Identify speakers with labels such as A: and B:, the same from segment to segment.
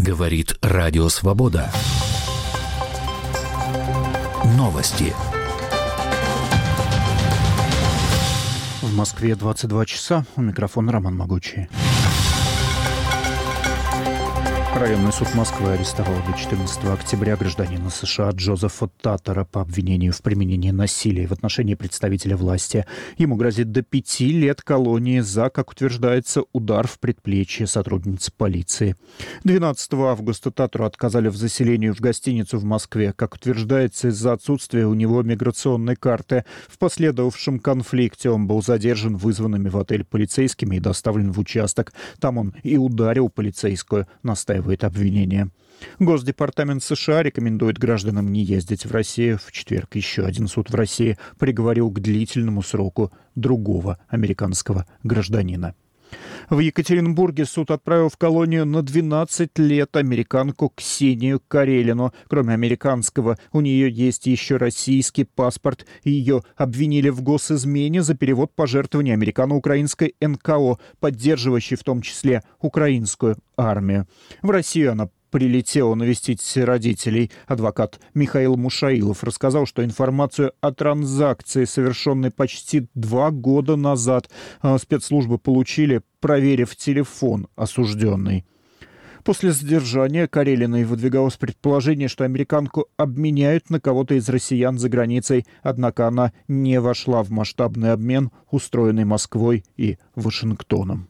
A: Говорит Радио Свобода. Новости.
B: В Москве 22 часа. У микрофона Роман Могучий. Районный суд Москвы арестовал до 14 октября гражданина США Джозефа Таттера по обвинению в применении насилия в отношении представителя власти. Ему грозит до 5 лет колонии за, как утверждается, удар в предплечье сотрудницы полиции. 12 августа Таттеру отказали в заселении в гостиницу в Москве, как утверждается, из-за отсутствия у него миграционной карты. В последовавшем конфликте он был задержан вызванными в отель полицейскими и доставлен в участок. Там он и ударил полицейскую, настаивает обвинение. Госдепартамент США рекомендует гражданам не ездить в Россию. В четверг еще один суд в России приговорил к длительному сроку другого американского гражданина. В Екатеринбурге суд отправил в колонию на 12 лет американку Ксению Карелину. Кроме американского, у нее есть еще российский паспорт. Ее обвинили в госизмене за перевод пожертвований американо-украинской НКО, поддерживающей в том числе украинскую армию. В Россию она прилетела навестить родителей. Адвокат Михаил Мушаилов рассказал, что информацию о транзакции, совершенной почти 2 года назад, спецслужбы получили, проверив телефон осужденной. После задержания Карелиной выдвигалось предположение, что американку обменяют на кого-то из россиян за границей, однако она не вошла в масштабный обмен, устроенный Москвой и Вашингтоном.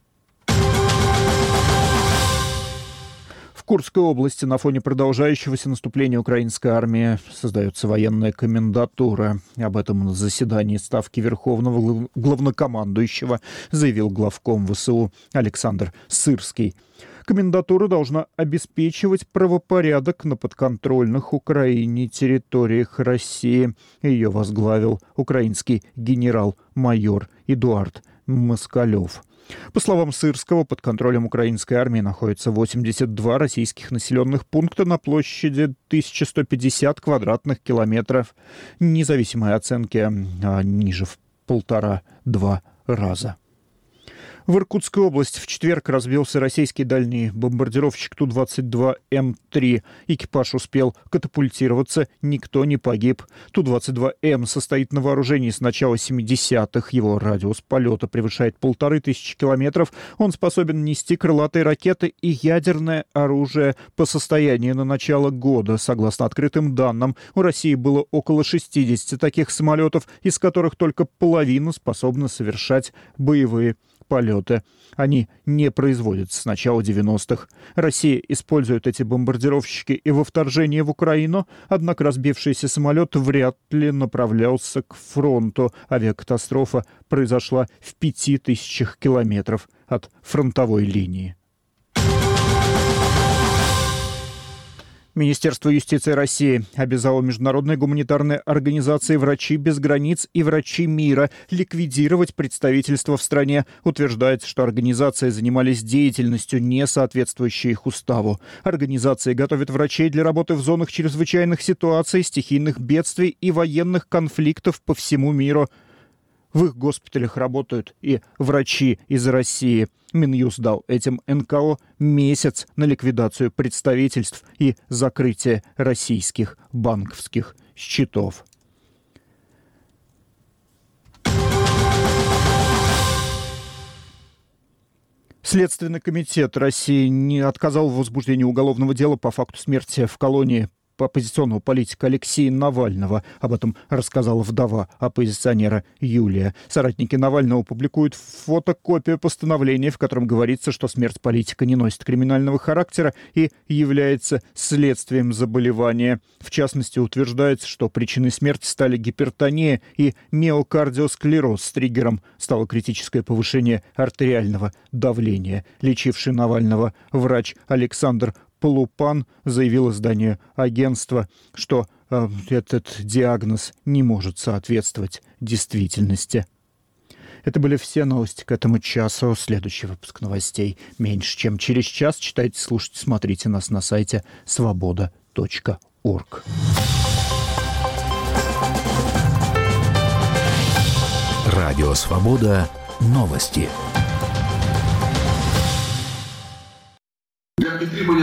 B: В Курской области на фоне продолжающегося наступления украинской армии создается военная комендатура. Об этом на заседании Ставки Верховного Главнокомандующего заявил главком ВСУ Александр Сырский. Комендатура должна обеспечивать правопорядок на подконтрольных Украине территориях России. Ее возглавил украинский генерал-майор Эдуард Москалев. По словам Сырского, под контролем украинской армии находится 82 российских населенных пункта на площади 1150 квадратных километров. Независимые оценки ниже в 1,5-2 раза. В Иркутской области в четверг разбился российский дальний бомбардировщик Ту-22М3. Экипаж успел катапультироваться, никто не погиб. Ту-22М состоит на вооружении с начала 70-х. Его радиус полета превышает 1500 километров. Он способен нести крылатые ракеты и ядерное оружие. По состоянию на начало года, согласно открытым данным, у России было около 60 таких самолетов, из которых только половина способна совершать боевые полеты. Они не производятся с начала 90-х. Россия использует эти бомбардировщики и во вторжении в Украину, однако разбившийся самолет вряд ли направлялся к фронту. Авиакатастрофа произошла в 5000 километров от фронтовой линии. Министерство юстиции России обязало международные гуманитарные организации «Врачи без границ» и «Врачи мира» ликвидировать представительство в стране. Утверждается, что организации занимались деятельностью, не соответствующей их уставу. Организации готовят врачей для работы в зонах чрезвычайных ситуаций, стихийных бедствий и военных конфликтов по всему миру. В их госпиталях работают и врачи из России. Минюст дал этим НКО месяц на ликвидацию представительств и закрытие российских банковских счетов. Следственный комитет России не отказал в возбуждении уголовного дела по факту смерти в колонии оппозиционного политика Алексея Навального. Об этом рассказала вдова оппозиционера Юлия. Соратники Навального публикуют фотокопию постановления, в котором говорится, что смерть политика не носит криминального характера и является следствием заболевания. В частности, утверждается, что причиной смерти стали гипертония и миокардиосклероз. С триггером стало критическое повышение артериального давления. Лечивший Навального врач Александр Полупан заявил изданию агентства, что этот диагноз не может соответствовать действительности. Это были все новости к этому часу. Следующий выпуск новостей меньше, чем через час. Читайте, слушайте, смотрите нас на сайте svoboda.org.
A: Радио Свобода. Новости.